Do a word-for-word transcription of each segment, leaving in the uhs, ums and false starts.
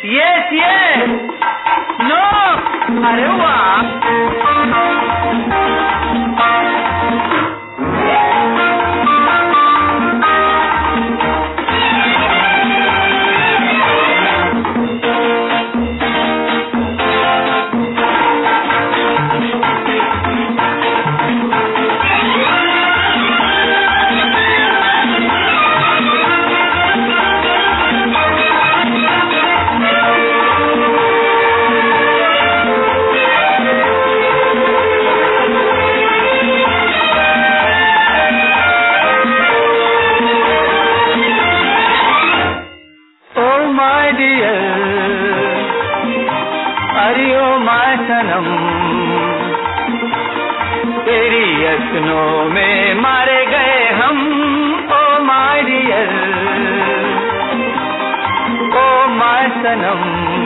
Yes, yes. No. अरे वाह. तेरी यत्नों में मारे गए हम. Oh my dear, oh my सनम.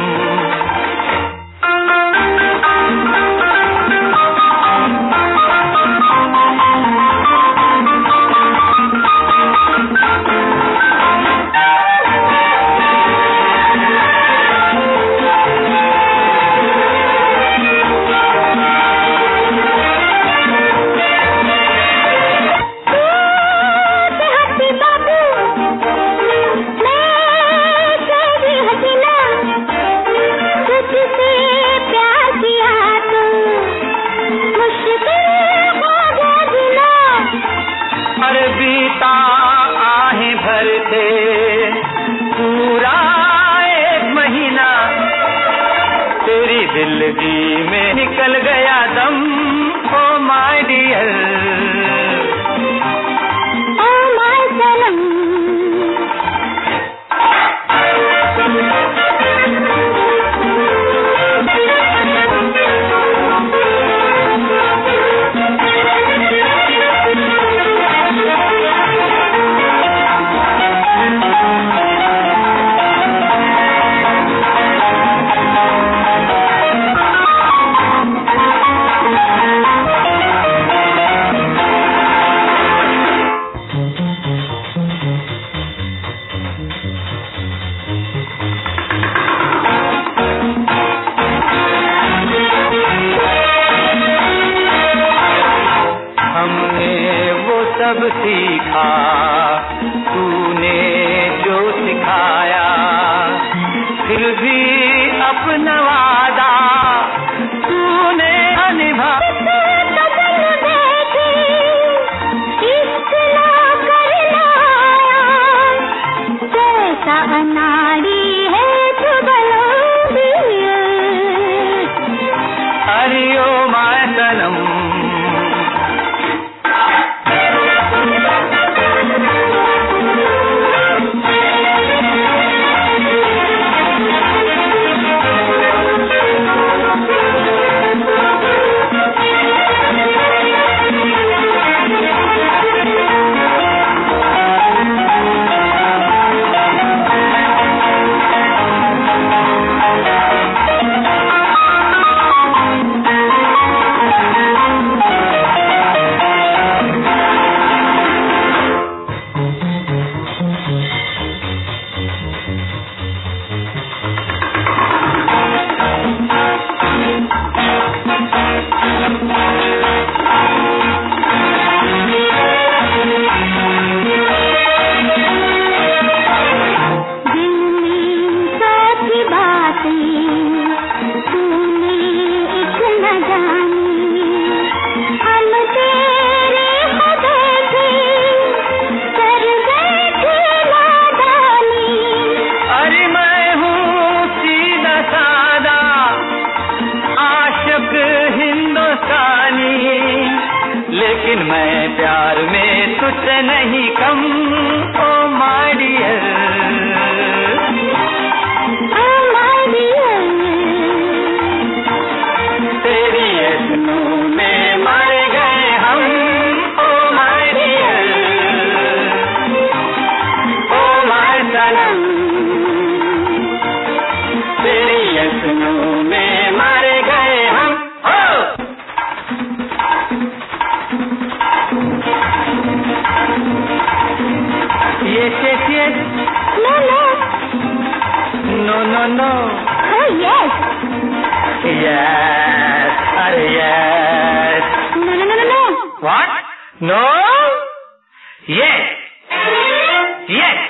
दिल्ली में निकल गया दम. Oh my dear, oh my सनम. सब सीखा तूने जो सिखाया, फिर भी अपना वादा तूने निभाया. जैसा अनाड़ी है तू बलंदी. अरे ओ माय सनम. लेकिन मैं प्यार में तुझसे नहीं कम. Oh my dear, oh my dear. yes, अरे yes. No, no, no, no, no. What? No? Yes. Yes.